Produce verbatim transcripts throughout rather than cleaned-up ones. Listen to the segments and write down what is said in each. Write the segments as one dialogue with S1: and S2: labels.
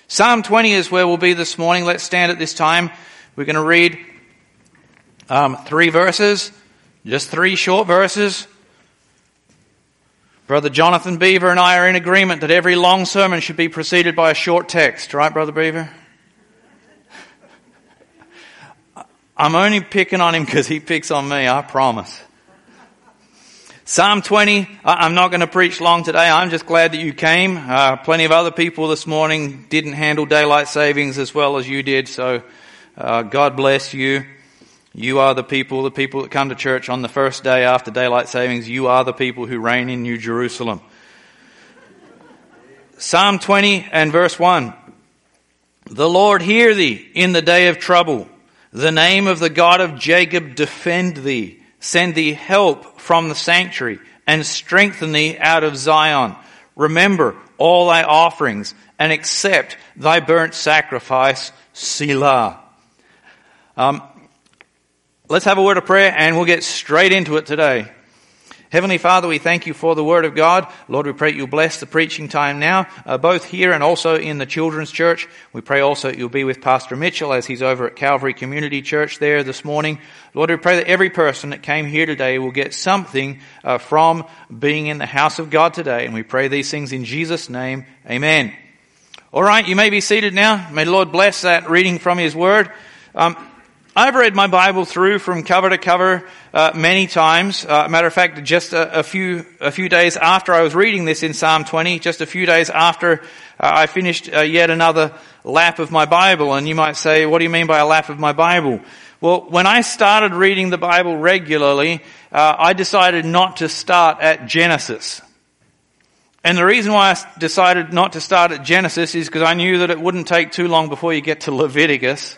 S1: Psalm twenty is where we'll be this morning. Let's stand at this time. We're going to read um, three verses, just three short verses. Brother Jonathan Beaver and I are in agreement that every long sermon should be preceded by a short text. Right, Brother Beaver? I'm only picking on him because he picks on me, I promise. Psalm twenty, I'm not going to preach long today. I'm just glad that you came. Uh, plenty of other people this morning didn't handle daylight savings as well as you did, so uh, God bless you. You are the people, the people that come to church on the first day after daylight savings. You are the people who reign in New Jerusalem. Psalm twenty and verse one. The Lord hear thee in the day of trouble. The name of the God of Jacob defend thee. Send thee help from the sanctuary and strengthen thee out of Zion. Remember all thy offerings and accept thy burnt sacrifice, Selah. Um, let's have a word of prayer and we'll get straight into it today. Heavenly Father, we thank you for the Word of God. Lord, we pray you'll bless the preaching time now, uh, both here and also in the children's church. We pray also you'll be with Pastor Mitchell as he's over at Calvary Community Church there this morning. Lord, we pray that every person that came here today will get something uh, from being in the house of God today. And we pray these things in Jesus' name. Amen. All right, you may be seated now. May the Lord bless that reading from His Word. Um, I've read my Bible through from cover to cover uh, many times. Uh, matter of fact, just a, a few a few days after I was reading this in Psalm twenty, just a few days after uh, I finished uh, yet another lap of my Bible. And you might say, what do you mean by a lap of my Bible? Well, when I started reading the Bible regularly, uh, I decided not to start at Genesis. And the reason why I decided not to start at Genesis is because I knew that it wouldn't take too long before you get to Leviticus.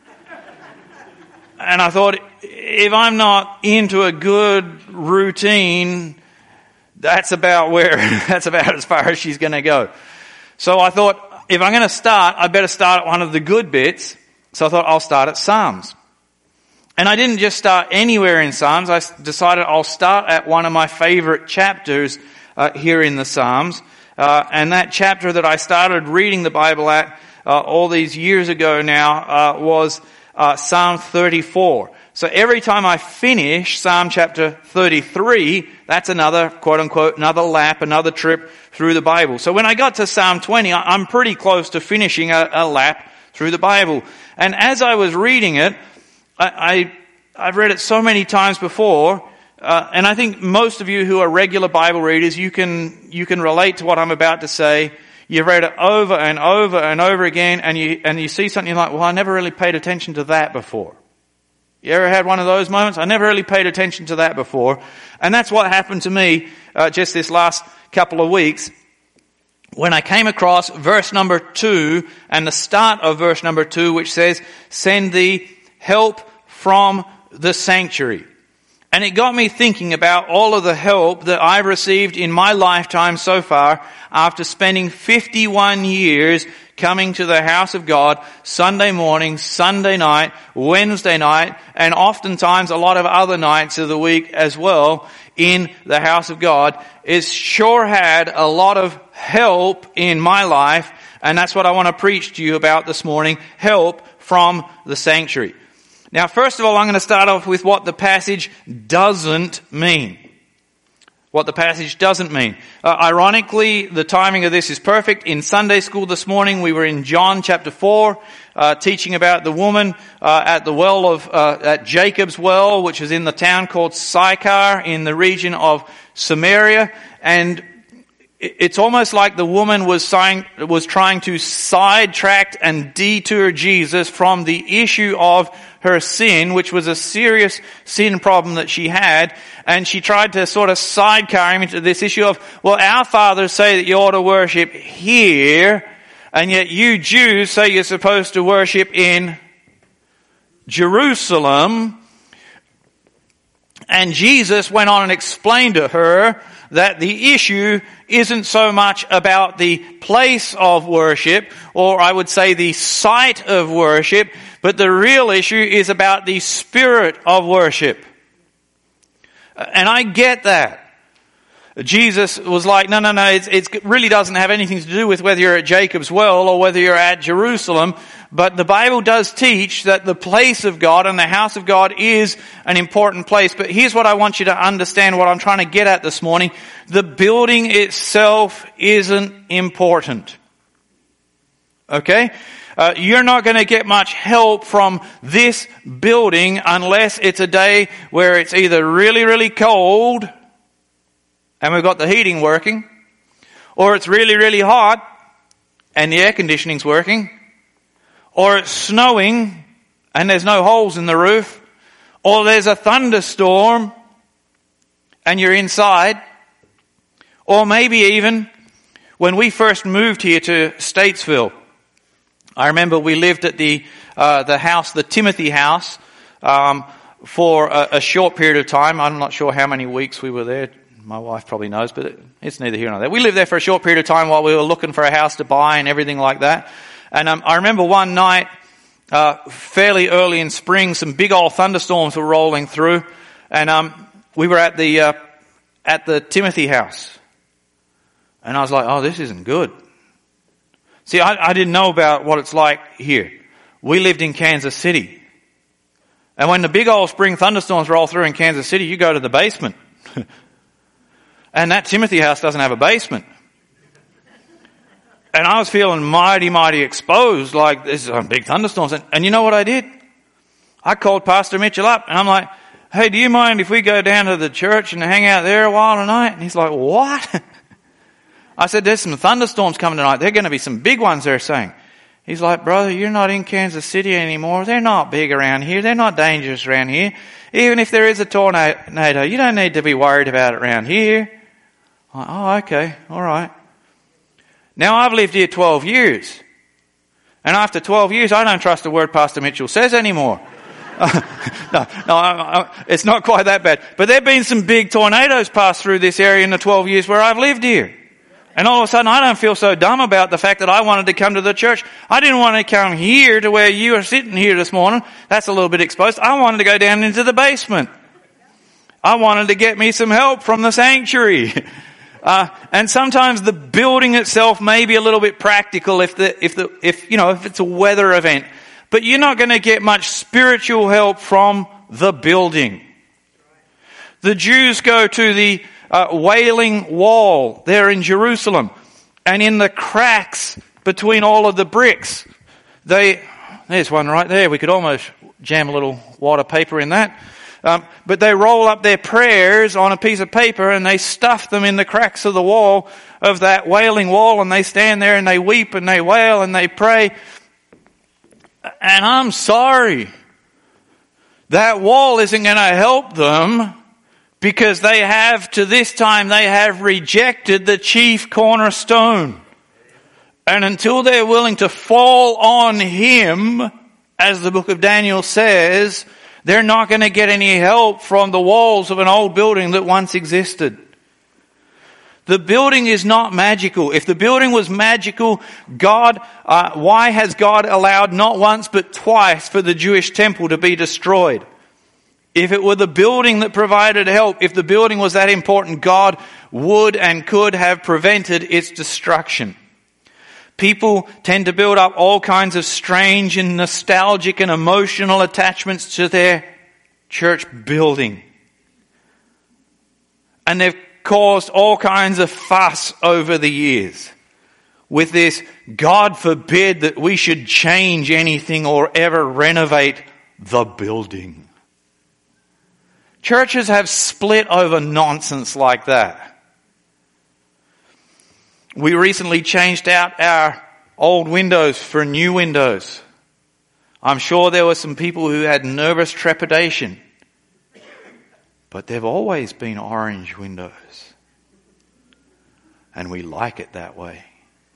S1: And I thought, if I'm not into a good routine, that's about where, that's about as far as she's going to go. So I thought, if I'm going to start, I better start at one of the good bits. So I thought, I'll start at Psalms. And I didn't just start anywhere in Psalms. I decided I'll start at one of my favorite chapters uh, here in the Psalms. Uh, and that chapter that I started reading the Bible at uh, all these years ago now uh, was Uh, Psalm thirty-four. So every time I finish Psalm chapter thirty-three, that's another, quote unquote, another lap, another trip through the Bible. So when I got to Psalm twenty, I'm pretty close to finishing a, a lap through the Bible. And as I was reading it, I, I I've read it so many times before, uh, and I think most of you who are regular Bible readers, you can you can relate to what I'm about to say. You've read it over and over and over again, and you and you see something like, well, I never really paid attention to that before. You ever had one of those moments? I never really paid attention to that before. And that's what happened to me uh, just this last couple of weeks when I came across verse number two and the start of verse number two, which says, send thee help from the sanctuary. And it got me thinking about all of the help that I've received in my lifetime so far after spending fifty-one years coming to the house of God Sunday morning, Sunday night, Wednesday night, and oftentimes a lot of other nights of the week as well in the house of God. It's sure had a lot of help in my life, and that's what I want to preach to you about this morning, help from the sanctuary. Now, first of all, I'm going to start off with what the passage doesn't mean. What the passage doesn't mean. Uh, ironically, the timing of this is perfect. In Sunday school this morning, we were in John chapter four, uh, teaching about the woman uh, at the well of, uh, at Jacob's well, which is in the town called Sychar in the region of Samaria. And it's almost like the woman was trying, was trying to sidetrack and detour Jesus from the issue of her sin, which was a serious sin problem that she had. And she tried to sort of sidecar him into this issue of, well, our fathers say that you ought to worship here, and yet you Jews say you're supposed to worship in Jerusalem. And Jesus went on and explained to her that the issue isn't so much about the place of worship, or I would say the site of worship, but the real issue is about the spirit of worship. And I get that. Jesus was like, no, no, no, it's, it really doesn't have anything to do with whether you're at Jacob's Well or whether you're at Jerusalem. But the Bible does teach that the place of God and the house of God is an important place. But here's what I want you to understand, what I'm trying to get at this morning. The building itself isn't important. Okay? Uh, you're not going to get much help from this building unless it's a day where it's either really, really cold and we've got the heating working, or it's really, really hot and the air conditioning's working, or it's snowing and there's no holes in the roof, or there's a thunderstorm and you're inside, or maybe even when we first moved here to Statesville, I remember we lived at the uh, the house, the Timothy house, um, for a, a short period of time. I'm not sure how many weeks we were there. My wife probably knows, but it, it's neither here nor there. We lived there for a short period of time while we were looking for a house to buy and everything like that. And um, I remember one night, uh, fairly early in spring, some big old thunderstorms were rolling through, and um, we were at the uh, at the Timothy house, and I was like, "Oh, this isn't good." See, I, I didn't know about what it's like here. We lived in Kansas City, and when the big old spring thunderstorms roll through in Kansas City, you go to the basement. And that Timothy house doesn't have a basement. And I was feeling mighty, mighty exposed, like this is a big thunderstorm. And, and you know what I did? I called Pastor Mitchell up and I'm like, hey, do you mind if we go down to the church and hang out there a while tonight? And he's like, what? I said, there's some thunderstorms coming tonight. They're going to be some big ones, they're saying. He's like, brother, you're not in Kansas City anymore. They're not big around here. They're not dangerous around here. Even if there is a tornado, you don't need to be worried about it around here. I'm like, oh, okay, all right. Now I've lived here twelve years. And after twelve years, I don't trust a word Pastor Mitchell says anymore. no, no, I, I, it's not quite that bad. But there have been some big tornadoes pass through this area in the twelve years where I've lived here. And all of a sudden, I don't feel so dumb about the fact that I wanted to come to the church. I didn't want to come here to where you are sitting here this morning. That's a little bit exposed. I wanted to go down into the basement. I wanted to get me some help from the sanctuary. Uh, and sometimes the building itself may be a little bit practical if the, if the, if, you know, if it's a weather event. But you're not going to get much spiritual help from the building. The Jews go to the uh, Wailing Wall there in Jerusalem. And in the cracks between all of the bricks, they, there's one right there. We could almost jam a little water paper in that. Um, but they roll up their prayers on a piece of paper and they stuff them in the cracks of the wall of that Wailing Wall, and they stand there and they weep and they wail and they pray. And I'm sorry, that wall isn't going to help them because they have, to this time, they have rejected the chief cornerstone. And until they're willing to fall on Him, as the book of Daniel says, they're not going to get any help from the walls of an old building that once existed. The building is not magical. If the building was magical, God, uh, why has God allowed not once but twice for the Jewish temple to be destroyed? If it were the building that provided help, if the building was that important, God would and could have prevented its destruction. People tend to build up all kinds of strange and nostalgic and emotional attachments to their church building. And they've caused all kinds of fuss over the years with this, God forbid that we should change anything or ever renovate the building. Churches have split over nonsense like that. We recently changed out our old windows for new windows. I'm sure there were some people who had nervous trepidation. But they've always been orange windows. And we like it that way.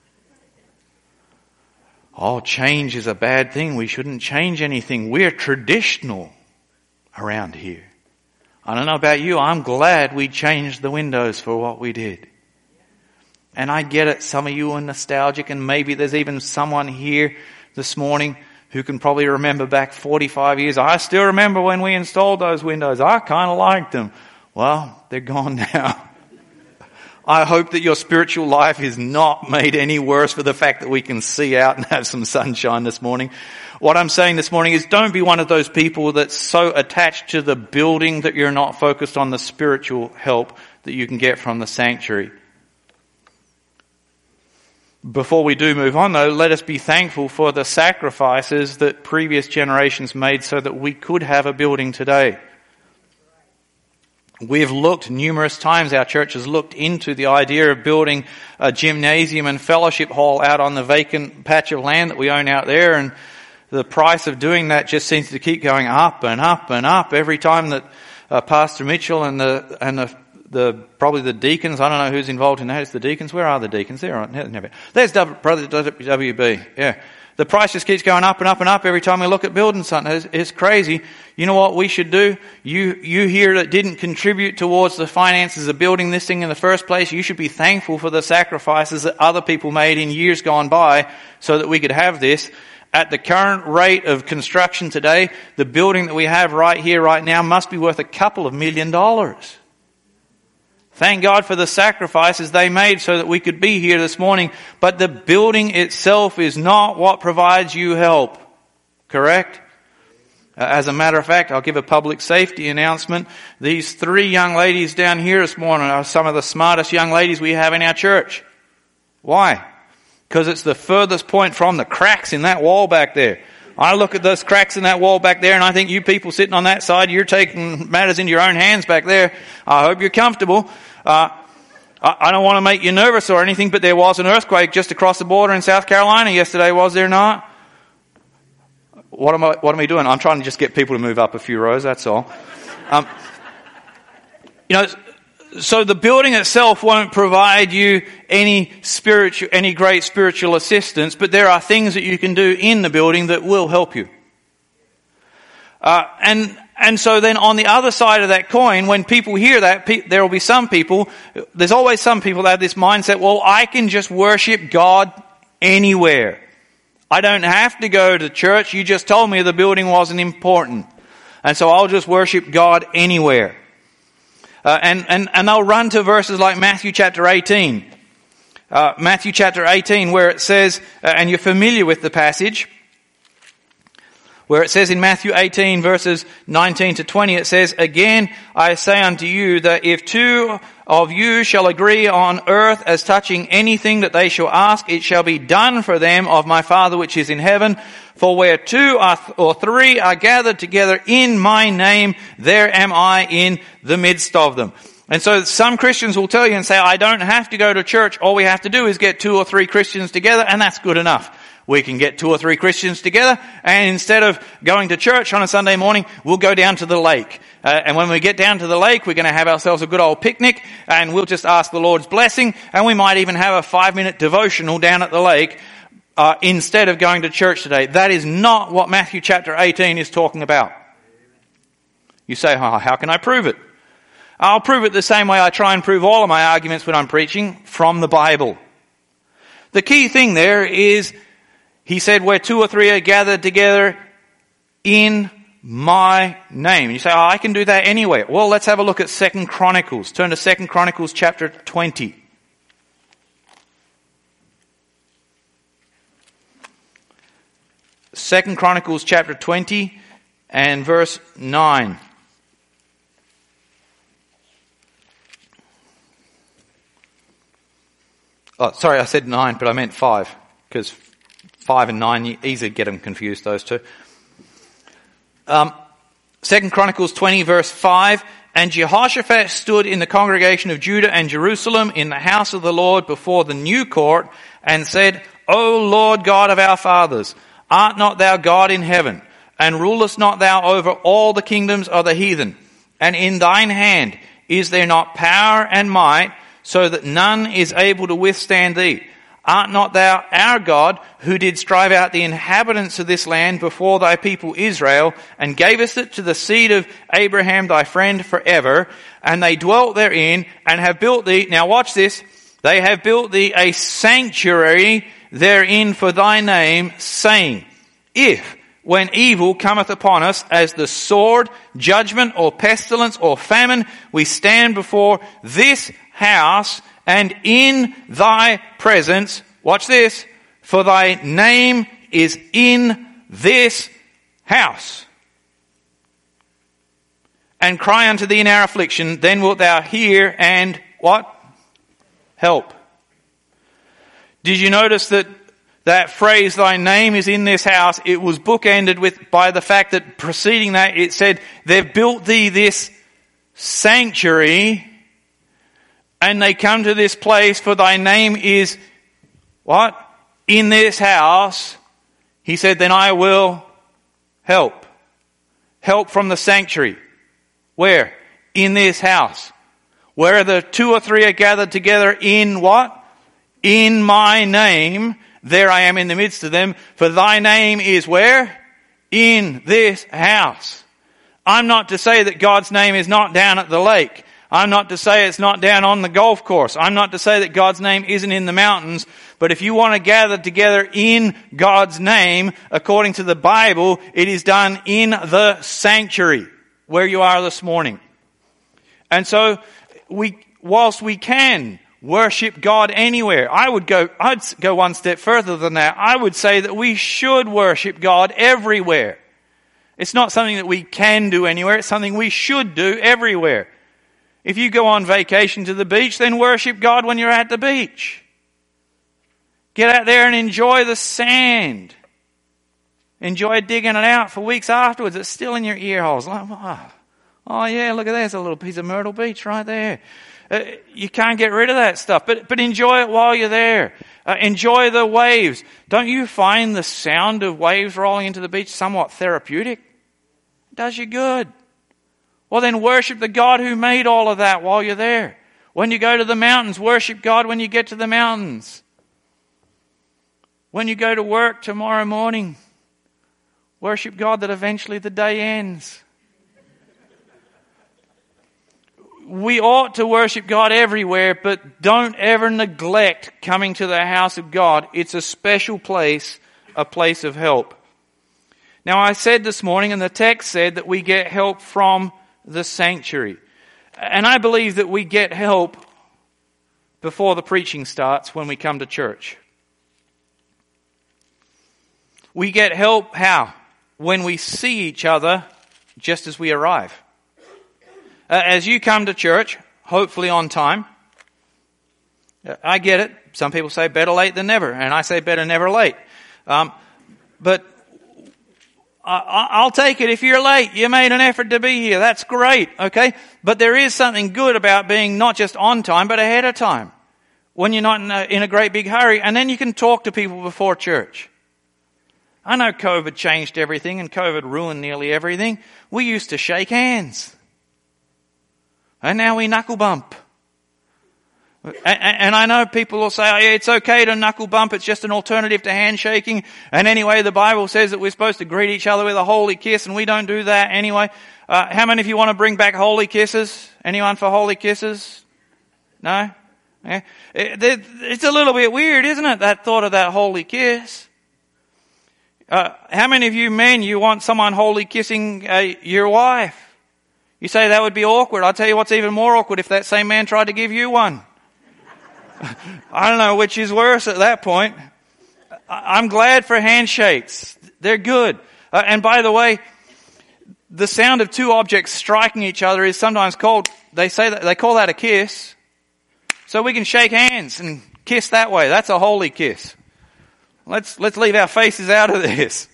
S1: Oh, change is a bad thing. We shouldn't change anything. We're traditional around here. I don't know about you. I'm glad we changed the windows for what we did. And I get it, some of you are nostalgic, and maybe there's even someone here this morning who can probably remember back forty-five years. I still remember when we installed those windows. I kind of liked them. Well, they're gone now. I hope that your spiritual life is not made any worse for the fact that we can see out and have some sunshine this morning. What I'm saying this morning is don't be one of those people that's so attached to the building that you're not focused on the spiritual help that you can get from the sanctuary. Before we do move on though, let us be thankful for the sacrifices that previous generations made so that we could have a building today. We've looked numerous times, our church has looked into the idea of building a gymnasium and fellowship hall out on the vacant patch of land that we own out there, and the price of doing that just seems to keep going up and up and up every time that uh, Pastor Mitchell and the and the the probably the deacons, I don't know who's involved in that. It's the deacons. Where are the deacons? There, right? There's Brother W B. Yeah. The price just keeps going up and up and up every time we look at building something. It's, it's crazy. You know what we should do? You, you here that didn't contribute towards the finances of building this thing in the first place, you should be thankful for the sacrifices that other people made in years gone by so that we could have this. At the current rate of construction today, the building that we have right here, right now, must be worth a couple of million dollars. Thank God for the sacrifices they made so that we could be here this morning. But the building itself is not what provides you help. Correct? As a matter of fact, I'll give a public safety announcement. These three young ladies down here this morning are some of the smartest young ladies we have in our church. Why? Because it's the furthest point from the cracks in that wall back there. I look at those cracks in that wall back there and I think you people sitting on that side, you're taking matters into your own hands back there. I hope you're comfortable. Uh, I, I don't want to make you nervous or anything, but there was an earthquake just across the border in South Carolina yesterday, was there not? What am I, what am I doing? I'm trying to just get people to move up a few rows, that's all. Um, you know, so the building itself won't provide you any spiritual, any great spiritual assistance, but there are things that you can do in the building that will help you. Uh, and, and so then on the other side of that coin, when people hear that, pe- there will be some people, there's always some people that have this mindset, well, I can just worship God anywhere. I don't have to go to church. You just told me the building wasn't important. And so I'll just worship God anywhere. Uh, and, and, and they'll run to verses like Matthew chapter eighteen. Uh, Matthew chapter eighteen, where it says, uh, and you're familiar with the passage, where it says in Matthew eighteen verses nineteen to twenty, it says, again, I say unto you that if two of you shall agree on earth as touching anything that they shall ask, it shall be done for them of my Father which is in heaven. For where two or three are gathered together in my name, there am I in the midst of them. And so some Christians will tell you and say, I don't have to go to church. All we have to do is get two or three Christians together, and that's good enough. We can get two or three Christians together, and instead of going to church on a Sunday morning, we'll go down to the lake. Uh, and when we get down to the lake, we're going to have ourselves a good old picnic, and we'll just ask the Lord's blessing, and we might even have a five-minute devotional down at the lake uh, instead of going to church today. That is not what Matthew chapter eighteen is talking about. You say, oh, how can I prove it? I'll prove it the same way I try and prove all of my arguments when I'm preaching, from the Bible. The key thing there is, he said, where two or three are gathered together in my name. You say, oh, I can do that anywhere. Well, let's have a look at Second Chronicles. Turn to Second Chronicles chapter twenty. Second Chronicles chapter twenty and verse nine. Oh, sorry, I said nine, but I meant five, because five and nine, you easily get them confused, those two. Um, Second Chronicles twenty verse five, and Jehoshaphat stood in the congregation of Judah and Jerusalem in the house of the Lord before the new court and said, O Lord God of our fathers, art not thou God in heaven, and rulest not thou over all the kingdoms of the heathen? And in thine hand is there not power and might, so that none is able to withstand thee? Art not thou our God, who did drive out the inhabitants of this land before thy people Israel, and gavest it to the seed of Abraham thy friend forever? And they dwelt therein, and have built thee, now watch this, they have built thee a sanctuary therein for thy name, saying, if, when evil cometh upon us, as the sword, judgment, or pestilence, or famine, we stand before this house And in thy presence, watch this, for thy name is in this house. And cry unto thee in our affliction, then wilt thou hear and what? Help. Did you notice that that phrase, thy name is in this house, it was bookended with by the fact that preceding that it said, they've built thee this sanctuary, and they come to this place, for thy name is what? In this house. He said, then I will help. Help from the sanctuary. Where? In this house. Where the two or three are gathered together in what? In my name, there I am in the midst of them. For thy name is where? In this house. I'm not to say that God's name is not down at the lake. I'm not to say it's not down on the golf course. I'm not to say that God's name isn't in the mountains. But if you want to gather together in God's name, according to the Bible, it is done in the sanctuary, where you are this morning. And so, we, whilst we can worship God anywhere, I would go, I'd go one step further than that. I would say that we should worship God everywhere. It's not something that we can do anywhere. It's something we should do everywhere. If you go on vacation to the beach, then worship God when you're at the beach. Get out there and enjoy the sand. Enjoy digging it out for weeks afterwards. It's still in your ear holes. Like, oh, oh yeah, look at that. There's a little piece of Myrtle Beach right there. Uh, you can't get rid of that stuff, but but enjoy it while you're there. Uh, enjoy the waves. Don't you find the sound of waves rolling into the beach somewhat therapeutic? It does you good. Well, then worship the God who made all of that while you're there. When you go to the mountains, worship God when you get to the mountains. When you go to work tomorrow morning, worship God that eventually the day ends. We ought to worship God everywhere, but don't ever neglect coming to the house of God. It's a special place, a place of help. Now, I said this morning, and the text said that we get help from the sanctuary. And I believe that we get help before the preaching starts when we come to church. We get help how? When we see each other just as we arrive. Uh, as you come to church, hopefully on time, uh, I get it. Some people say better late than never, and I say better never late. Um, but I, I'll take it if you're late. You made an effort to be here. That's great, okay? But there is something good about being not just on time, but ahead of time. When you're not in a, in a great big hurry, and then you can talk to people before church. I know COVID changed everything, and COVID ruined nearly everything. We used to shake hands. And now we knuckle bump. And I know people will say, oh, yeah, it's okay to knuckle bump, it's just an alternative to handshaking. And anyway, the Bible says that we're supposed to greet each other with a holy kiss, and we don't do that anyway. Uh, how many of you want to bring back holy kisses? Anyone for holy kisses? No? Yeah. It's a little bit weird, isn't it, that thought of that holy kiss? Uh, how many of you men, you want someone holy kissing uh, your wife? You say that would be awkward. I'll tell you what's even more awkward, if that same man tried to give you one. I don't know which is worse at that point. I'm glad for handshakes. They're good. Uh, and by the way, the sound of two objects striking each other is sometimes called, they say that, they call that a kiss. So we can shake hands and kiss that way. That's a holy kiss. Let's, let's leave our faces out of this.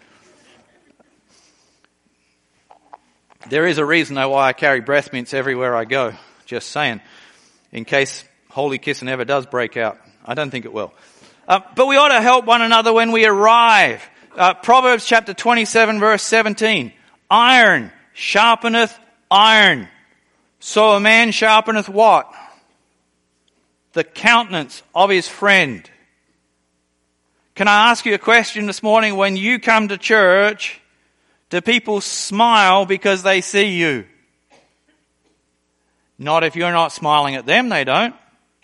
S1: There is a reason though why I carry breath mints everywhere I go. Just saying. In case holy kissing ever does break out. I don't think it will. Uh, but we ought to help one another when we arrive. Uh, Proverbs chapter twenty-seven verse seventeen. Iron sharpeneth iron. So a man sharpeneth what? The countenance of his friend. Can I ask you a question this morning? When you come to church, do people smile because they see you? Not if you're not smiling at them, they don't.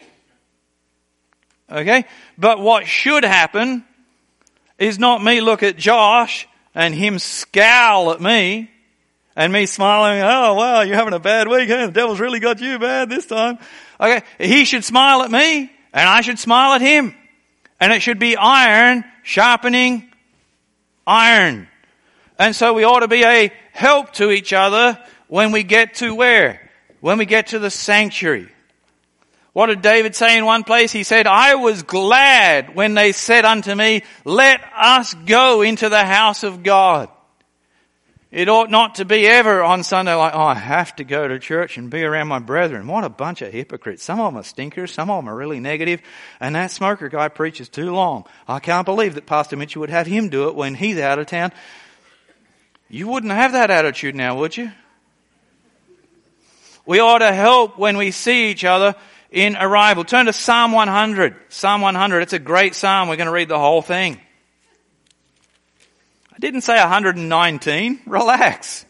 S1: Okay? But what should happen is not me look at Josh and him scowl at me And me smiling, oh wow, you're having a bad weekend. The devil's really got you bad this time. Okay, he should smile at me and I should smile at him. And it should be iron sharpening iron. And so we ought to be a help to each other when we get to where? When we get to the sanctuary. What did David say in one place? He said, I was glad when they said unto me, let us go into the house of God. It ought not to be ever on Sunday like, oh, I have to go to church and be around my brethren. What a bunch of hypocrites. Some of them are stinkers. Some of them are really negative. And that smoker guy preaches too long. I can't believe that Pastor Mitchell would have him do it when he's out of town. You wouldn't have that attitude now, would you? We ought to help when we see each other in arrival. Turn to Psalm one hundred. Psalm one hundred. It's a great psalm. We're going to read the whole thing. I didn't say one hundred nineteen. Relax.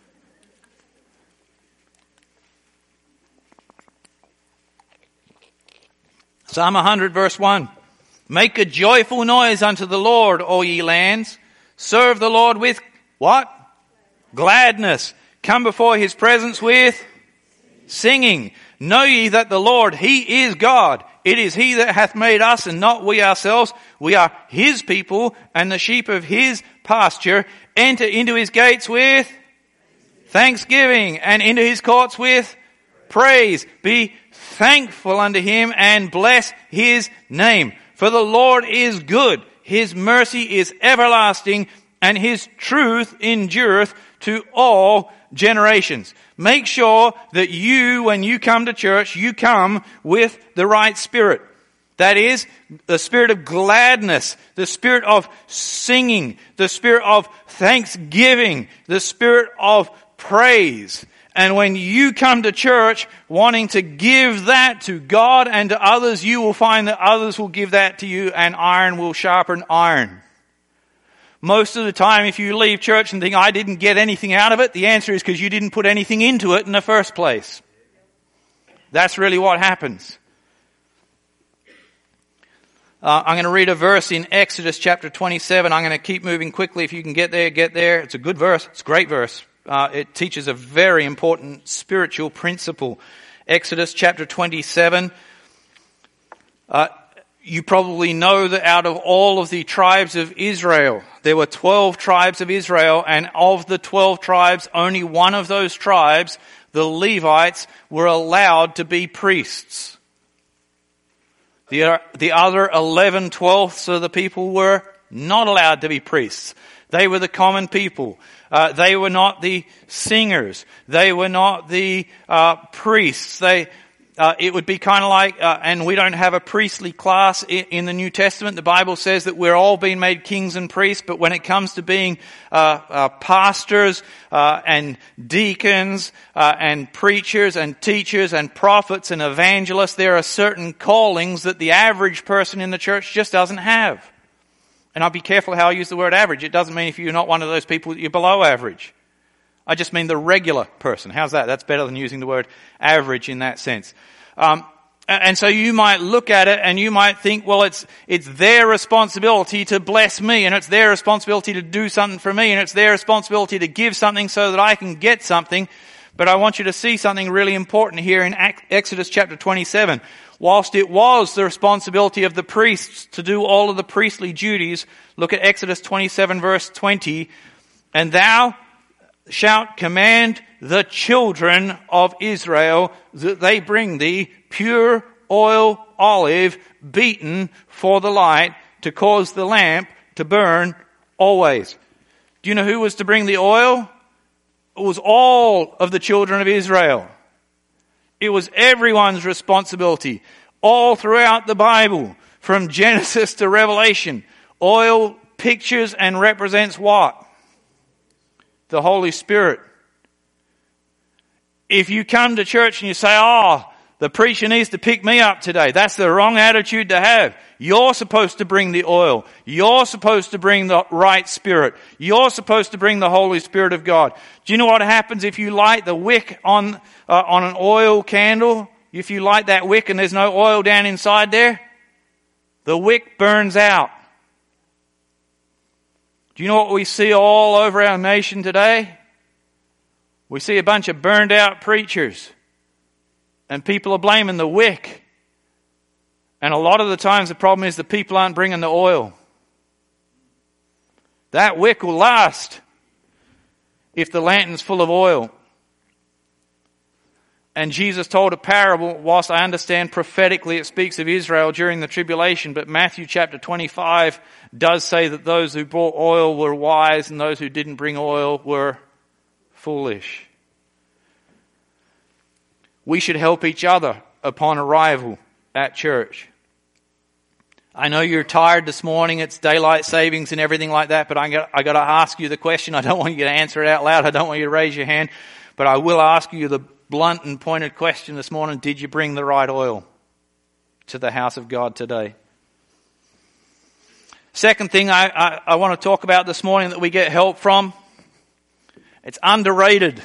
S1: Psalm one hundred verse one. Make a joyful noise unto the Lord, all ye lands. Serve the Lord with what? Gladness. Come before his presence with singing. Know ye that the Lord, he is God. It is he that hath made us and not we ourselves. We are his people and the sheep of his pasture. Enter into his gates with thanksgiving and into his courts with praise. Be thankful unto him and bless his name. For the Lord is good. His mercy is everlasting and his truth endureth to all generations. Make sure that you, when you come to church, you come with the right spirit. That is, the spirit of gladness, the spirit of singing, the spirit of thanksgiving, the spirit of praise. And when you come to church wanting to give that to God and to others, you will find that others will give that to you, and iron will sharpen iron. Most of the time, if you leave church and think, I didn't get anything out of it, the answer is because you didn't put anything into it in the first place. That's really what happens. Uh, I'm going to read a verse in Exodus chapter twenty-seven. I'm going to keep moving quickly. If you can get there, get there. It's a good verse. It's a great verse. Uh, it teaches a very important spiritual principle. Exodus chapter twenty-seven. Uh, You probably know that out of all of the tribes of Israel, there were twelve tribes of Israel, and of the twelve tribes, only one of those tribes, the Levites, were allowed to be priests. The, the other eleven twelfths of the people were not allowed to be priests. They were the common people. Uh, they were not the singers. They were not the uh, priests. They Uh, it would be kind of like, uh, and we don't have a priestly class in, in the New Testament. The Bible says that we're all being made kings and priests, but when it comes to being uh, uh, pastors uh, and deacons uh, and preachers and teachers and prophets and evangelists, there are certain callings that the average person in the church just doesn't have. And I'll be careful how I use the word average. It doesn't mean if you're not one of those people that you're below average. I just mean the regular person. How's that? That's better than using the word average in that sense. Um, and so you might look at it and you might think, well, it's it's their responsibility to bless me, and it's their responsibility to do something for me, and it's their responsibility to give something so that I can get something. But I want you to see something really important here in Exodus chapter twenty-seven. Whilst it was the responsibility of the priests to do all of the priestly duties, look at Exodus twenty-seven verse twenty. And thou shalt command the children of Israel that they bring thee pure oil olive beaten for the light to cause the lamp to burn always. Do you know who was to bring the oil? It was all of the children of Israel. It was everyone's responsibility. All throughout the Bible, from Genesis to Revelation, oil pictures and represents what? The Holy Spirit. If you come to church and you say, oh, the preacher needs to pick me up today, that's the wrong attitude to have. You're supposed to bring the oil. You're supposed to bring the right spirit. You're supposed to bring the Holy Spirit of God. Do you know what happens if you light the wick on uh, on an oil candle? If you light that wick and there's no oil down inside there, the wick burns out. Do you know what we see all over our nation today? We see a bunch of burned out preachers, and people are blaming the wick. And a lot of the times the problem is the people aren't bringing the oil. That wick will last if the lantern's full of oil. And Jesus told a parable, whilst I understand prophetically it speaks of Israel during the tribulation, but Matthew chapter twenty-five does say that those who brought oil were wise and those who didn't bring oil were foolish. We should help each other upon arrival at church. I know you're tired this morning, it's daylight savings and everything like that, but I got, I got to ask you the question. I don't want you to answer it out loud. I don't want you to raise your hand, but I will ask you the blunt and pointed question this morning. Did you bring the right oil to the house of God today? Second thing I, I, I want to talk about this morning that we get help from, it's underrated.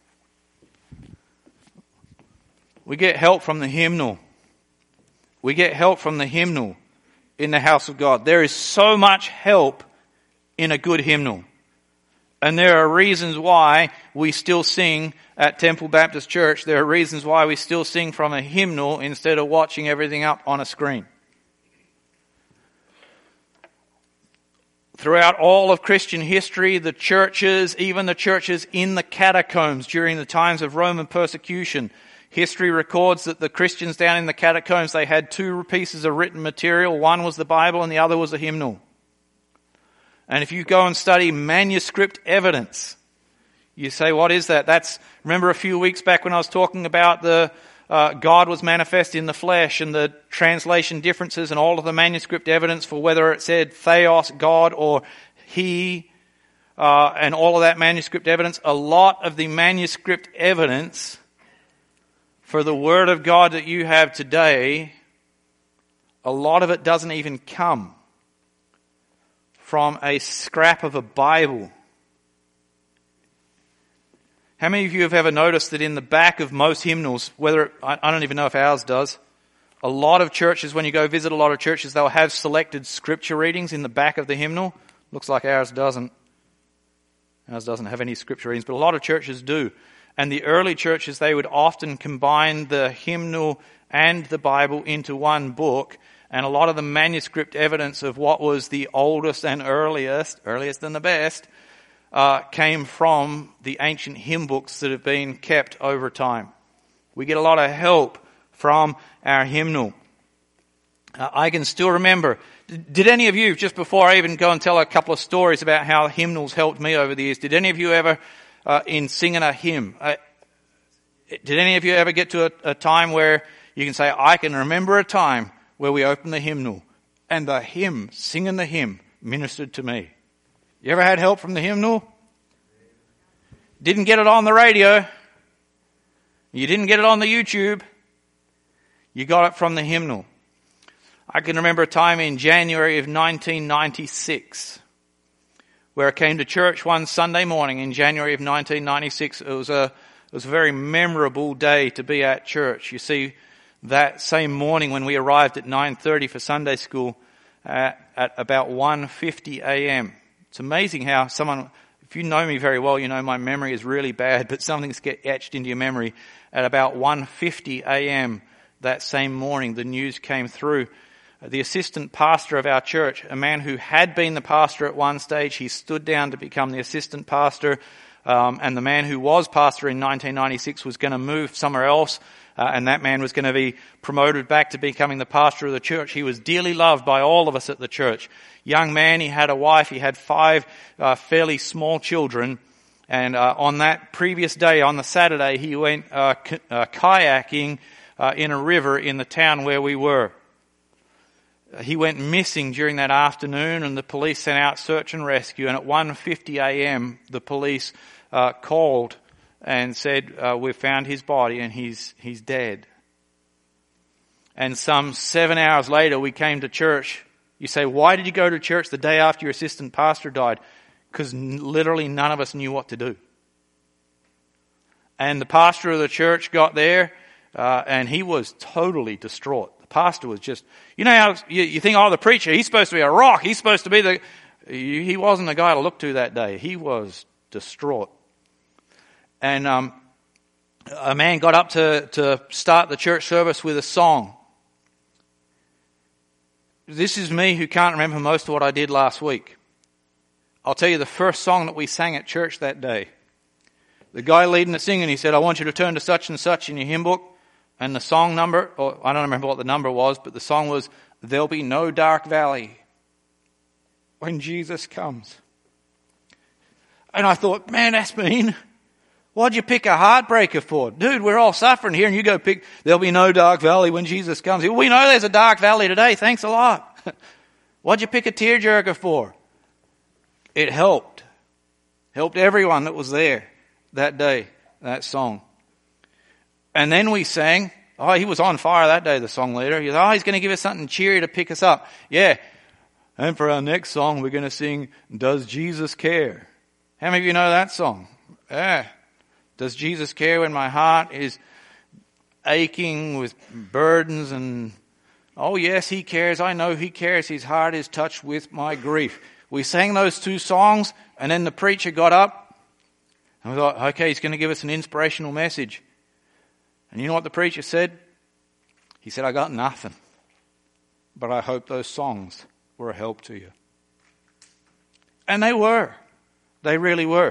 S1: We get help from the hymnal. We get help from the hymnal in the house of God. There is so much help in a good hymnal. And there are reasons why we still sing at Temple Baptist Church. There are reasons why we still sing from a hymnal instead of watching everything up on a screen. Throughout all of Christian history, the churches, even the churches in the catacombs during the times of Roman persecution, history records that the Christians down in the catacombs, they had two pieces of written material. One was the Bible and the other was a hymnal. And if you go and study manuscript evidence, you say, what is that? That's, remember a few weeks back when I was talking about the uh, God was manifest in the flesh and the translation differences and all of the manuscript evidence for whether it said Theos, God, or He, uh, and all of that manuscript evidence. A lot of the manuscript evidence for the Word of God that you have today, a lot of it doesn't even come from a scrap of a Bible. How many of you have ever noticed that in the back of most hymnals, whether, I don't even know if ours does, a lot of churches, when you go visit a lot of churches, they'll have selected scripture readings in the back of the hymnal. Looks like ours doesn't. Ours doesn't have any scripture readings, but a lot of churches do. And the early churches, they would often combine the hymnal and the Bible into one book. And a lot of the manuscript evidence of what was the oldest and earliest, earliest and the best, uh, came from the ancient hymn books that have been kept over time. We get a lot of help from our hymnal. Uh, I can still remember, did any of you, just before I even go and tell a couple of stories about how hymnals helped me over the years, did any of you ever, uh, in singing a hymn, uh, did any of you ever get to a, a time where you can say, I can remember a time where we opened the hymnal and the hymn, singing the hymn, ministered to me? You ever had help from the hymnal? Didn't get it on the radio. You didn't get it on the YouTube. You got it from the hymnal. I can remember a time in January of nineteen ninety-six where I came to church one Sunday morning in January of nineteen ninety-six. It was a, it was a very memorable day to be at church. You see, that same morning when we arrived at nine thirty for Sunday school, uh, at about one fifty a.m. It's amazing how someone, if you know me very well, you know my memory is really bad, but something's get etched into your memory. At about one fifty a.m. that same morning, the news came through. The assistant pastor of our church, a man who had been the pastor at one stage, he stood down to become the assistant pastor. Um, and the man who was pastor in nineteen ninety-six was going to move somewhere else. Uh, and that man was going to be promoted back to becoming the pastor of the church. He was dearly loved by all of us at the church. Young man, he had a wife, he had five uh, fairly small children. And uh, on that previous day, on the Saturday, he went uh, k- uh, kayaking uh, in a river in the town where we were. He went missing during that afternoon, and the police sent out search and rescue. And at one fifty a.m., the police uh, called and said, uh, we've found his body and he's he's dead. And some seven hours later, we came to church. You say, why did you go to church the day after your assistant pastor died? Because n- literally none of us knew what to do. And the pastor of the church got there, uh, and he was totally distraught. The pastor was just, you know how you, you think, oh, the preacher, he's supposed to be a rock. He's supposed to be the, he wasn't the guy to look to that day. He was distraught. and um, a man got up to, to start the church service with a song. This is me who can't remember most of what I did last week. I'll tell you the first song that we sang at church that day. The guy leading the singing, he said, I want you to turn to such and such in your hymn book. And the song number, or I don't remember what the number was, but the song was, There'll Be No Dark Valley When Jesus Comes. And I thought, man, that's mean. Why'd you pick a heartbreaker for? Dude, we're all suffering here and you go pick, There'll be no dark valley when Jesus comes. Well, we know there's a dark valley today. Thanks a lot. Why'd you pick a tearjerker for? It helped. Helped everyone that was there that day, that song. And then we sang, oh, he was on fire that day, the song leader. He said, oh, he's going to give us something cheery to pick us up. Yeah. And for our next song, we're going to sing, Does Jesus Care? How many of you know that song? Yeah. Does Jesus care when my heart is aching with burdens and, oh yes, he cares. I know he cares. His heart is touched with my grief. We sang those two songs and then the preacher got up and we thought, okay, he's going to give us an inspirational message. And you know what the preacher said? He said, I got nothing, but I hope those songs were a help to you. And they were. They really were.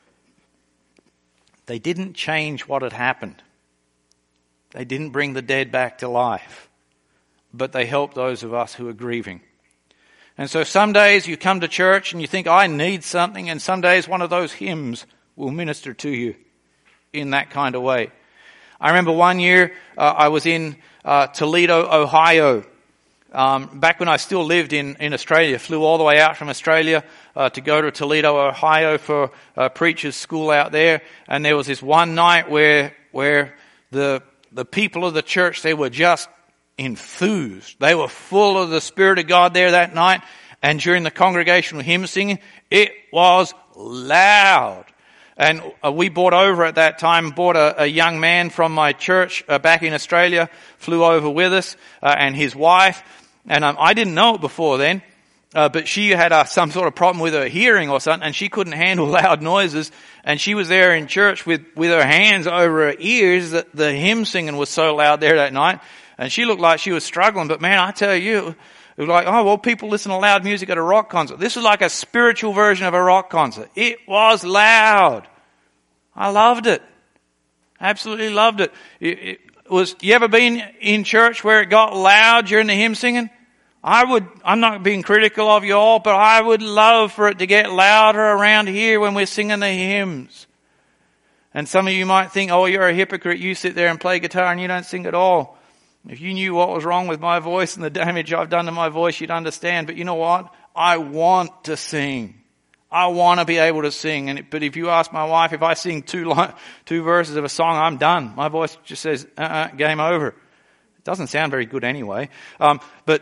S1: They didn't change what had happened. They didn't bring the dead back to life, but they helped those of us who are grieving. And so some days you come to church and you think, I need something, and some days one of those hymns will minister to you in that kind of way. I remember one year uh, I was in uh, Toledo, Ohio. Um, back when I still lived in, in Australia, flew all the way out from Australia uh, to go to Toledo, Ohio for uh, preacher's school out there. And there was this one night where where the the people of the church, they were just enthused. They were full of the Spirit of God there that night. And during the congregational hymn singing, it was loud. And uh, we brought over at that time, brought a, a young man from my church uh, back in Australia, flew over with us, uh, and his wife. And um, I didn't know it before then, uh, but she had uh, some sort of problem with her hearing or something, and she couldn't handle loud noises. And she was there in church with, with her hands over her ears. The, the hymn singing was so loud there that night. And she looked like she was struggling. But man, I tell you, it was like, oh, well, people listen to loud music at a rock concert. This was like a spiritual version of a rock concert. It was loud. I loved it. Absolutely loved it. It, it was, you ever been in church where it got loud during the hymn singing? I would, I'm not being critical of you all, but I would love for it to get louder around here when we're singing the hymns. And some of you might think, oh, you're a hypocrite. You sit there and play guitar and you don't sing at all. If you knew what was wrong with my voice and the damage I've done to my voice, you'd understand. But you know what? I want to sing. I want to be able to sing. And but if you ask my wife, if I sing two li- two verses of a song, I'm done. My voice just says, uh-uh, game over. It doesn't sound very good anyway. Um, but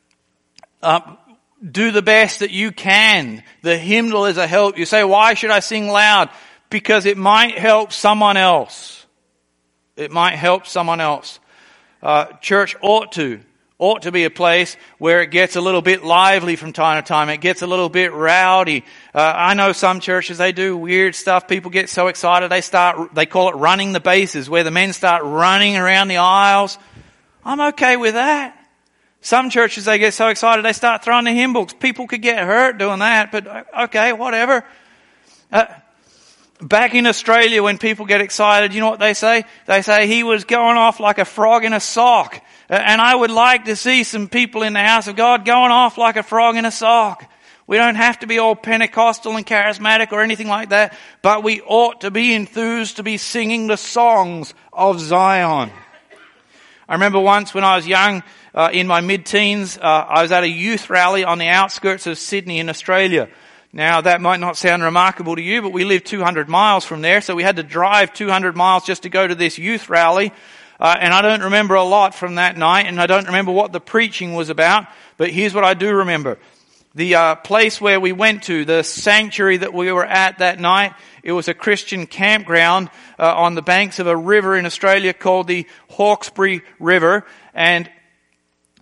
S1: uh, do the best that you can. The hymnal is a help. You say, why should I sing loud? Because it might help someone else. It might help someone else. Uh, church ought to, ought to be a place where it gets a little bit lively from time to time. It gets a little bit rowdy. Uh, I know some churches, they do weird stuff. People get so excited, they start, they call it running the bases, where the men start running around the aisles. I'm okay with that. Some churches, they get so excited, they start throwing the hymn books. People could get hurt doing that, but okay, whatever. Uh, Back in Australia, when people get excited, you know what they say? They say he was going off like a frog in a sock. And I would like to see some people in the house of God going off like a frog in a sock. We don't have to be all Pentecostal and charismatic or anything like that, but we ought to be enthused to be singing the songs of Zion. I remember once when I was young, uh, in my mid-teens, uh, I was at a youth rally on the outskirts of Sydney in Australia. Now, that might not sound remarkable to you, but we live two hundred miles from there, so we had to drive two hundred miles just to go to this youth rally. Uh, and I don't remember a lot from that night, and I don't remember what the preaching was about, but here's what I do remember. The uh, place where we went to, the sanctuary that we were at that night, it was a Christian campground uh, on the banks of a river in Australia called the Hawkesbury River. And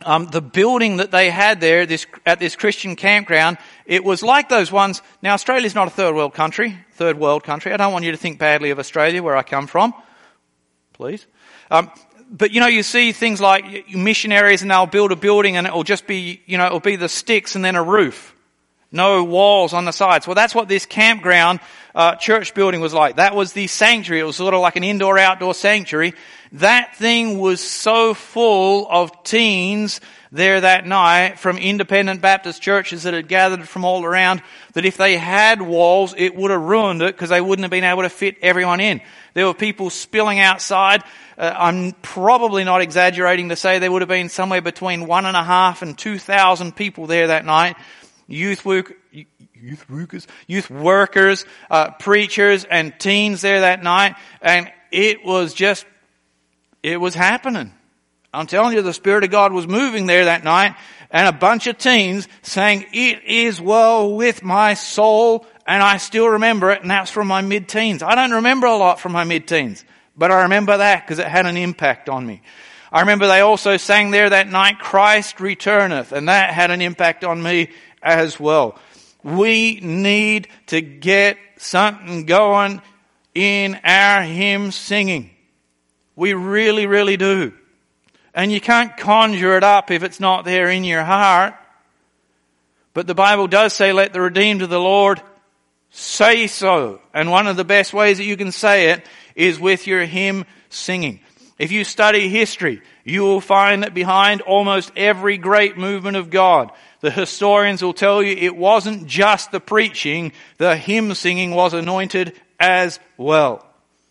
S1: Um, the building that they had there, this at this Christian campground, it was like those ones. Now, Australia's not a third world country, third world country. I don't want you to think badly of Australia, where I come from, please. Um, but you know, you see things like missionaries, and they'll build a building, and it'll just be, you know, it'll be the sticks and then a roof, no walls on the sides. Well, that's what this campground uh, church building was like. That was the sanctuary. It was sort of like an indoor-outdoor sanctuary. That thing was so full of teens there that night from independent Baptist churches that had gathered from all around, that if they had walls, it would have ruined it, because they wouldn't have been able to fit everyone in. There were people spilling outside. Uh, I'm probably not exaggerating to say there would have been somewhere between one and a half and two thousand people there that night. Youth work, youth workers, youth workers, uh, preachers and teens there that night. And it was just, it was happening. I'm telling you, the Spirit of God was moving there that night, and a bunch of teens saying, "It is well with my soul." And I still remember it, and that's from my mid-teens. I don't remember a lot from my mid-teens, but I remember that because it had an impact on me. I remember they also sang there that night, "Christ returneth," and that had an impact on me as well. We need to get something going in our hymn singing. We really, really do. And you can't conjure it up if it's not there in your heart. But the Bible does say, "Let the redeemed of the Lord say so." And one of the best ways that you can say it is with your hymn singing. If you study history, you will find that behind almost every great movement of God, the historians will tell you it wasn't just the preaching, the hymn singing was anointed as well.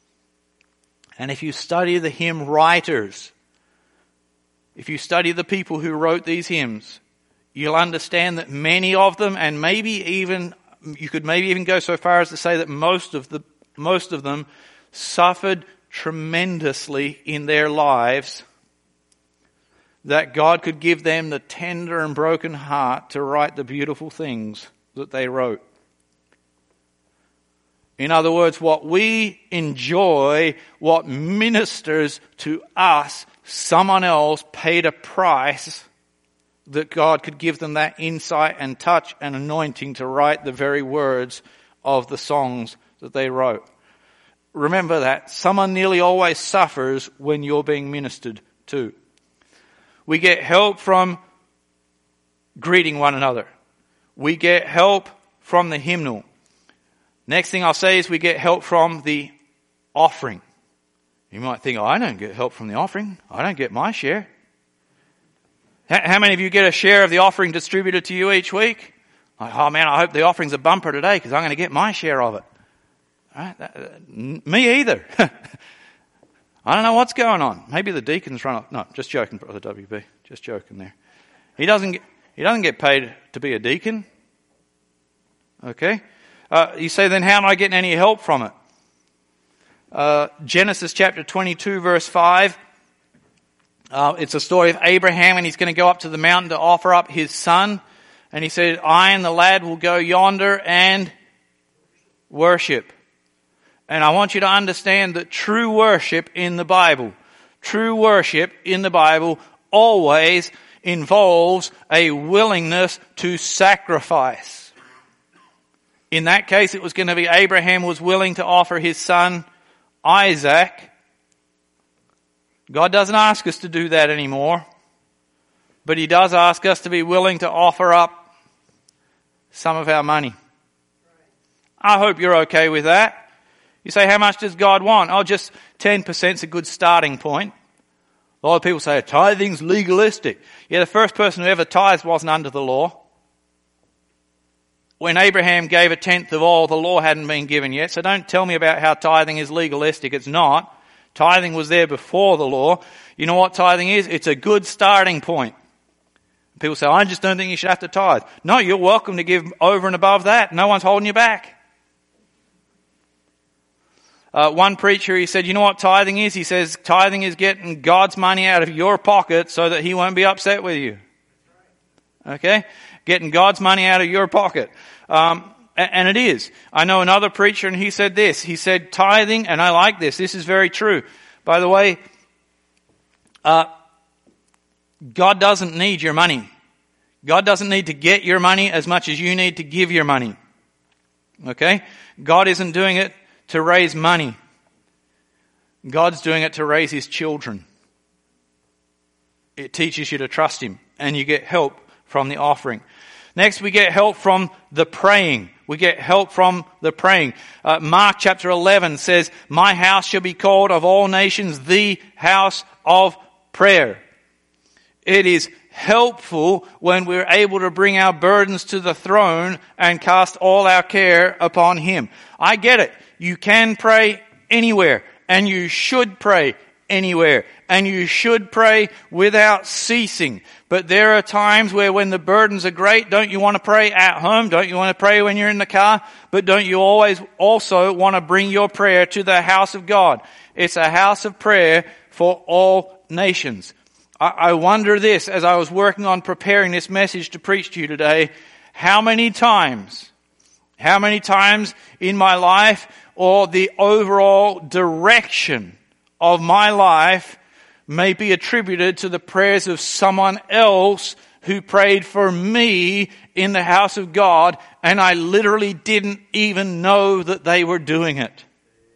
S1: And if you study the hymn writers, if you study the people who wrote these hymns, you'll understand that many of them, and maybe even, you could maybe even go so far as to say that most of the, most of them suffered tremendously in their lives, that God could give them the tender and broken heart to write the beautiful things that they wrote. In other words, what we enjoy, what ministers to us, someone else paid a price that God could give them that insight and touch and anointing to write the very words of the songs that they wrote. Remember that. Someone nearly always suffers when you're being ministered to. We get help from greeting one another. We get help from the hymnal. Next thing I'll say is we get help from the offering. You might think, "Oh, I don't get help from the offering. I don't get my share." How many of you get a share of the offering distributed to you each week? Like, "Oh man, I hope the offering's a bumper today because I'm going to get my share of it." Right? That, uh, me either. I don't know what's going on. Maybe the deacons run off. No, just joking, Brother W B. Just joking there. He doesn't get, he doesn't get paid to be a deacon. Okay? Uh, you say, then how am I getting any help from it? Uh, Genesis chapter twenty-two verse five. Uh, it's a story of Abraham, and he's going to go up to the mountain to offer up his son. And he said, "I and the lad will go yonder and worship." And I want you to understand that true worship in the Bible, true worship in the Bible always involves a willingness to sacrifice. In that case, it was going to be Abraham was willing to offer his son Isaac. God doesn't ask us to do that anymore, but He does ask us to be willing to offer up some of our money. I hope you're okay with that. You say, how much does God want? Oh, just ten percent is a good starting point. A lot of people say tithing's legalistic. Yeah, the first person who ever tithed wasn't under the law. When Abraham gave a tenth of all, the law hadn't been given yet. So don't tell me about how tithing is legalistic. It's not. Tithing was there before the law. You know what tithing is? It's a good starting point. People say, I just don't think you should have to tithe. No, you're welcome to give over and above that. No one's holding you back. Uh, one preacher, he said, you know what tithing is? He says, tithing is getting God's money out of your pocket so that He won't be upset with you. Okay? Getting God's money out of your pocket. Um, and it is. I know another preacher, and he said this. He said, tithing, and I like this. This is very true. By the way, uh, God doesn't need your money. God doesn't need to get your money as much as you need to give your money. Okay? God isn't doing it to raise money. God's doing it to raise His children. It teaches you to trust Him, and you get help from the offering. Next, we get help from the praying. We get help from the praying. Uh, Mark chapter eleven says, "My house shall be called of all nations the house of prayer." It is helpful when we're able to bring our burdens to the throne and cast all our care upon Him. I get it. You can pray anywhere, and you should pray anywhere, and you should pray without ceasing. But there are times where when the burdens are great, don't you want to pray at home? Don't you want to pray when you're in the car? But don't you always also want to bring your prayer to the house of God? It's a house of prayer for all nations. I wonder this, as I was working on preparing this message to preach to you today, how many times, how many times in my life, or the overall direction of my life, may be attributed to the prayers of someone else who prayed for me in the house of God, and I literally didn't even know that they were doing it.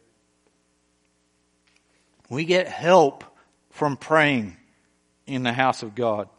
S1: We get help from praying in the house of God.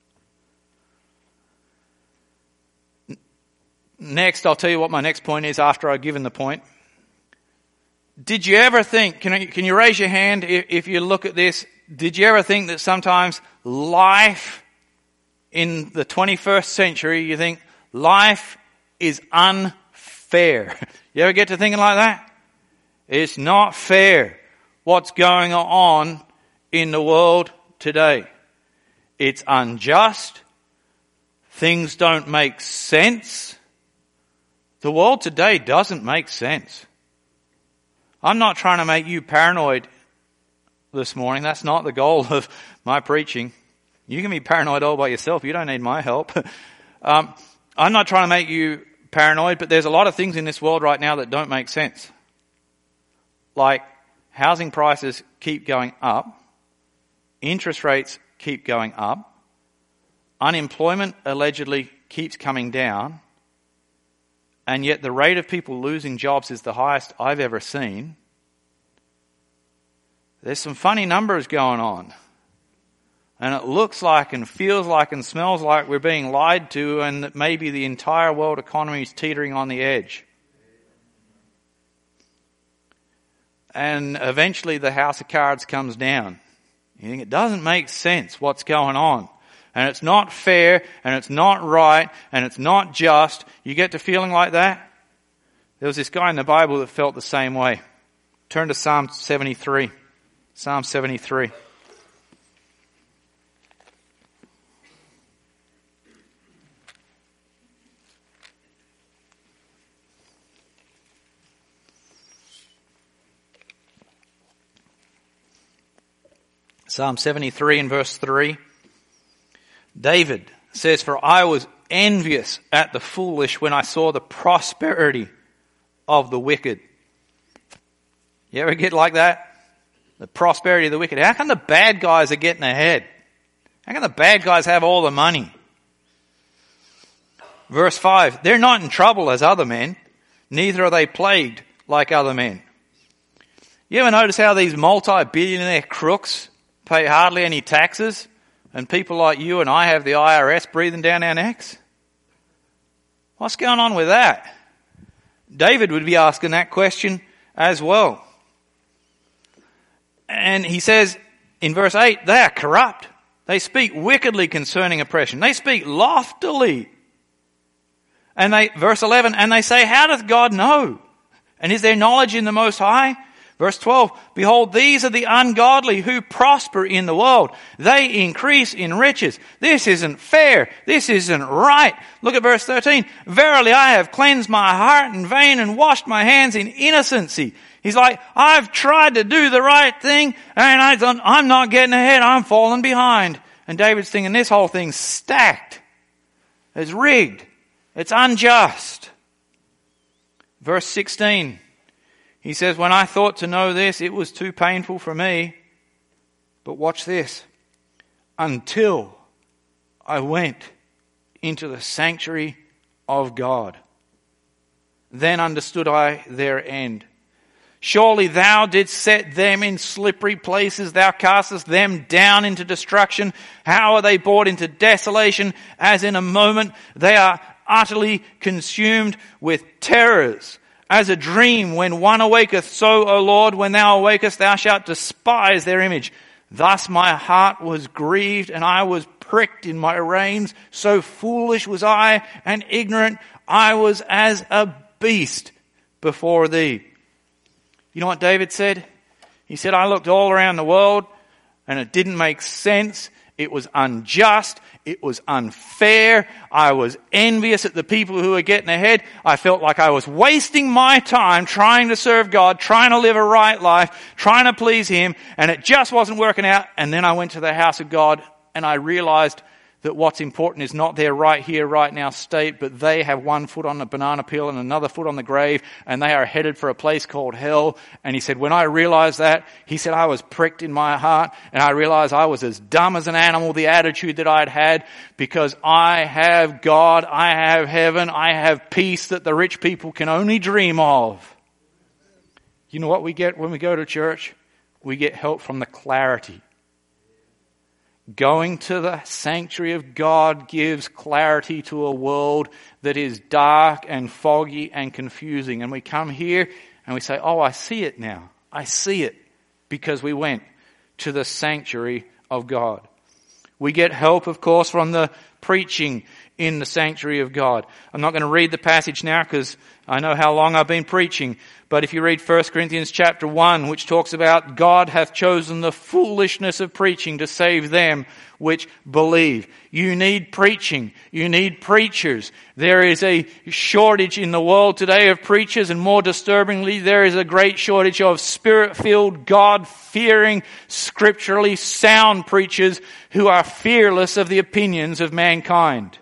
S1: Next, I'll tell you what my next point is after I've given the point. Did you ever think, can you, can you raise your hand if, if you look at this, did you ever think that sometimes life in the twenty-first century, you think life is unfair? You ever get to thinking like that? It's not fair what's going on in the world today. It's unjust. Things don't make sense. The world today doesn't make sense. I'm not trying to make you paranoid this morning. That's not the goal of my preaching. You can be paranoid all by yourself. You don't need my help. um, I'm not trying to make you paranoid, but there's a lot of things in this world right now that don't make sense. Like housing prices keep going up. Interest rates keep going up. Unemployment allegedly keeps coming down. And yet the rate of people losing jobs is the highest I've ever seen. There's some funny numbers going on. And it looks like and feels like and smells like we're being lied to, and that maybe the entire world economy is teetering on the edge. And eventually the house of cards comes down. You think it doesn't make sense what's going on. And it's not fair, and it's not right, and it's not just. You get to feeling like that? There was this guy in the Bible that felt the same way. Turn to Psalm seventy-three. Psalm seventy-three. Psalm seventy-three and verse three. David says, "For I was envious at the foolish when I saw the prosperity of the wicked." You ever get like that? The prosperity of the wicked. How come the bad guys are getting ahead? How come the bad guys have all the money? Verse five, "They're not in trouble as other men, neither are they plagued like other men." You ever notice how these multi-billionaire crooks pay hardly any taxes, and people like you and I have the I R S breathing down our necks? What's going on with that? David would be asking that question as well. And he says in verse eight, they are corrupt. They speak wickedly concerning oppression. They speak loftily. And they, verse eleven, and they say, how doth God know? And is there knowledge in the Most High? Verse twelve, behold, these are the ungodly who prosper in the world. They increase in riches. This isn't fair. This isn't right. Look at verse thirteen. Verily I have cleansed my heart in vain and washed my hands in innocency. He's like, I've tried to do the right thing and I don't, I'm not getting ahead. I'm falling behind. And David's thinking this whole thing's stacked. It's rigged. It's unjust. Verse sixteen. He says, when I thought to know this, it was too painful for me. But watch this. Until I went into the sanctuary of God. Then understood I their end. Surely thou didst set them in slippery places. Thou castest them down into destruction. How are they brought into desolation? As in a moment they are utterly consumed with terrors. As a dream when one awaketh, so, O Lord, when thou awakest, thou shalt despise their image. Thus my heart was grieved, and I was pricked in my reins. So foolish was I, and ignorant. I was as a beast before thee. You know what David said? He said, I looked all around the world, and it didn't make sense. It was unjust. It was unfair. I was envious at the people who were getting ahead. I felt like I was wasting my time trying to serve God, trying to live a right life, trying to please Him, and it just wasn't working out. And then I went to the house of God, and I realized that what's important is not their right here, right now state, but they have one foot on the banana peel and another foot on the grave, and they are headed for a place called hell. And he said, when I realized that, he said, I was pricked in my heart, and I realized I was as dumb as an animal, the attitude that I'd had, because I have God, I have heaven, I have peace that the rich people can only dream of. You know what we get when we go to church? We get help from the clarity. Going to the sanctuary of God gives clarity to a world that is dark and foggy and confusing. And we come here and we say, oh, I see it now. I see it because we went to the sanctuary of God. We get help, of course, from the preaching in the sanctuary of God. I'm not going to read the passage now because I know how long I've been preaching. But if you read First Corinthians chapter one, which talks about God hath chosen the foolishness of preaching to save them which believe. You need preaching. You need preachers. There is a shortage in the world today of preachers, and more disturbingly, there is a great shortage of Spirit-filled, God-fearing, scripturally sound preachers who are fearless of the opinions of mankind.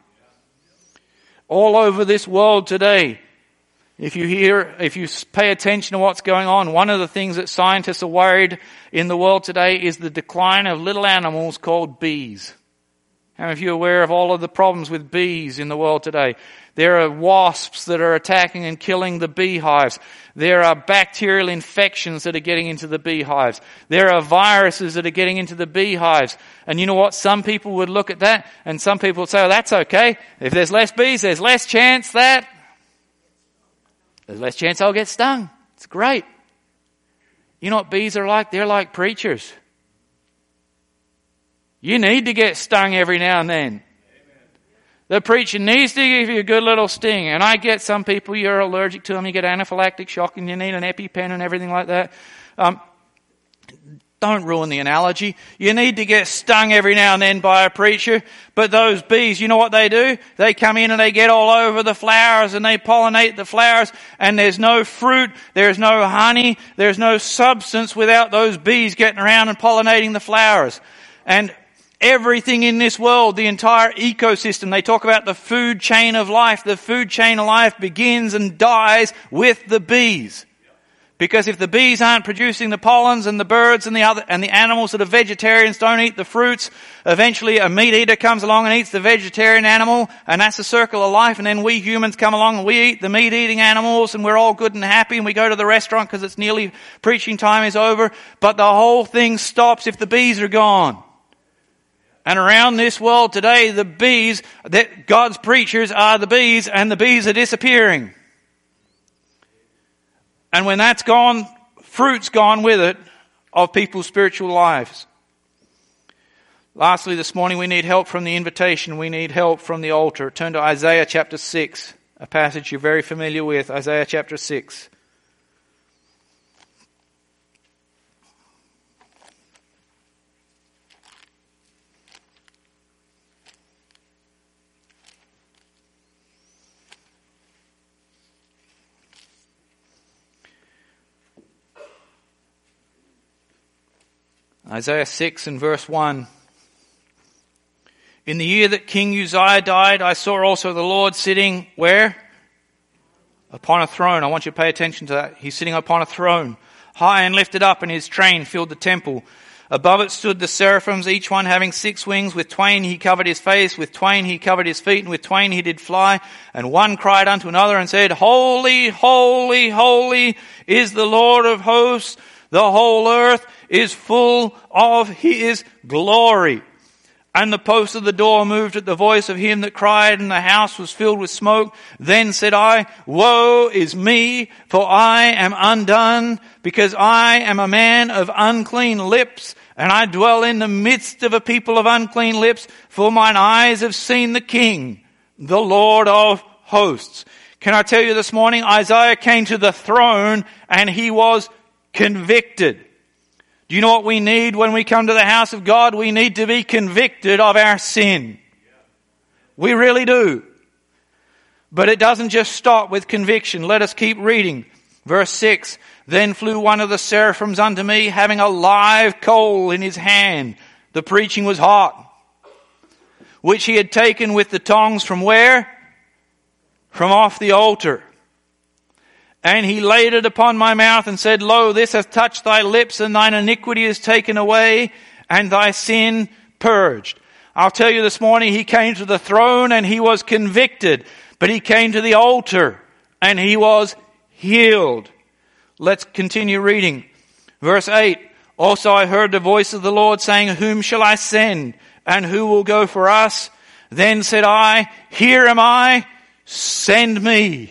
S1: All over this world today, if you hear, if you pay attention to what's going on, one of the things that scientists are worried in the world today is the decline of little animals called bees. How many of you are aware of all of the problems with bees in the world today? There are wasps that are attacking and killing the beehives. There are bacterial infections that are getting into the beehives. There are viruses that are getting into the beehives. And you know what? Some people would look at that and some people would say, oh, that's okay. If there's less bees, there's less chance that There's less chance I'll get stung. It's great. You know what bees are like? They're like preachers. You need to get stung every now and then. Amen. The preacher needs to give you a good little sting. And I get some people, you're allergic to them, you get anaphylactic shock and you need an EpiPen and everything like that. Um, Don't ruin the analogy. You need to get stung every now and then by a preacher. But those bees, you know what they do? They come in and they get all over the flowers and they pollinate the flowers, and there's no fruit, there's no honey, there's no substance without those bees getting around and pollinating the flowers. And everything in this world, the entire ecosystem, they talk about the food chain of life. The food chain of life begins and dies with the bees. Because if the bees aren't producing the pollens and the birds and the other and the animals that are vegetarians don't eat the fruits, eventually a meat eater comes along and eats the vegetarian animal, and that's a circle of life. And then we humans come along and we eat the meat-eating animals, and we're all good and happy, and we go to the restaurant because it's nearly preaching time is over. But the whole thing stops if the bees are gone. And around this world today, the bees, that God's preachers are the bees, and the bees are disappearing. And when that's gone, fruit's gone with it of people's spiritual lives. Lastly, this morning we need help from the invitation. We need help from the altar. Turn to Isaiah chapter six, a passage you're very familiar with. Isaiah chapter six. Isaiah six and verse one. In the year that King Uzziah died, I saw also the Lord sitting where? Upon a throne. I want you to pay attention to that. He's sitting upon a throne, high and lifted up, and his train filled the temple. Above it stood the seraphims, each one having six wings. With twain he covered his face, with twain he covered his feet, and with twain he did fly. And one cried unto another and said, Holy, holy, holy is the Lord of hosts. The whole earth is full of his glory. And the post of the door moved at the voice of him that cried, and the house was filled with smoke. Then said I, Woe is me, for I am undone, because I am a man of unclean lips, and I dwell in the midst of a people of unclean lips, for mine eyes have seen the King, the Lord of hosts. Can I tell you this morning, Isaiah came to the throne and he was convicted. Do you know what we need when we come to the house of God? We need to be convicted of our sin. We really do. But it doesn't just stop with conviction. Let us keep reading. Verse six, Then flew one of the seraphims unto me, having a live coal in his hand. The preaching was hot. Which he had taken with the tongs from where? From off the altar. And he laid it upon my mouth and said, Lo, this hath touched thy lips, and thine iniquity is taken away, and thy sin purged. I'll tell you this morning, he came to the throne and he was convicted, but he came to the altar and he was healed. Let's continue reading. Verse eight, Also I heard the voice of the Lord saying, Whom shall I send, and who will go for us? Then said I, Here am I, send me.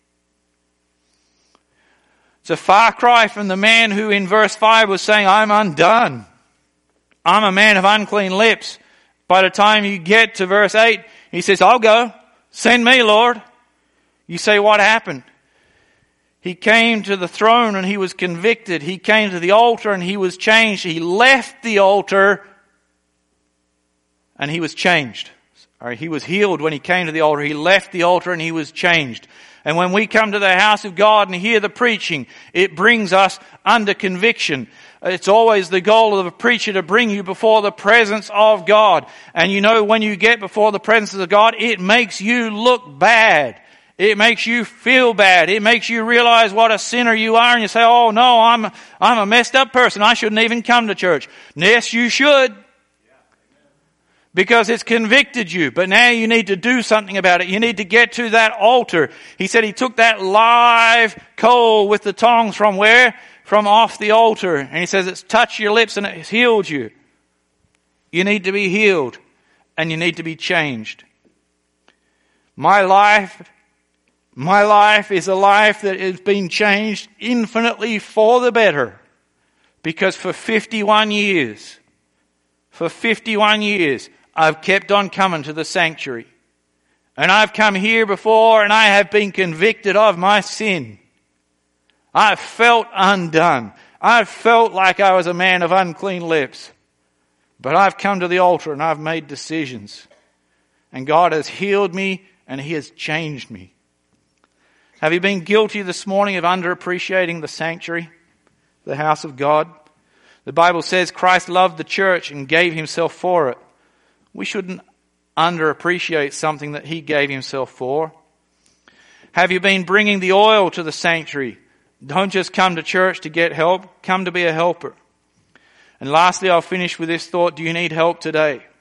S1: It's a far cry from the man who in verse five was saying, I'm undone. I'm a man of unclean lips. By the time you get to verse eight, he says, I'll go. Send me, Lord. You say, what happened? He came to the throne and he was convicted. He came to the altar and he was changed. He left the altar and he was changed. Or he was healed when he came to the altar. He left the altar and he was changed. And when we come to the house of God and hear the preaching, it brings us under conviction. It's always the goal of a preacher to bring you before the presence of God. And you know, when you get before the presence of God, it makes you look bad. It makes you feel bad. It makes you realize what a sinner you are, and you say, oh no, I'm, I'm a messed up person. I shouldn't even come to church. Yes, you should. Because it's convicted you. But now you need to do something about it. You need to get to that altar. He said he took that live coal with the tongs from where? From off the altar. And he says it's touched your lips and it's healed you. You need to be healed. And you need to be changed. My life, my life is a life that has been changed infinitely for the better. Because for fifty-one years, for fifty-one years, I've kept on coming to the sanctuary. And I've come here before and I have been convicted of my sin. I've felt undone. I've felt like I was a man of unclean lips. But I've come to the altar and I've made decisions. And God has healed me and He has changed me. Have you been guilty this morning of underappreciating the sanctuary, the house of God? The Bible says Christ loved the church and gave Himself for it. We shouldn't underappreciate something that He gave Himself for. Have you been bringing the oil to the sanctuary? Don't just come to church to get help. Come to be a helper. And lastly, I'll finish with this thought. Do you need help today?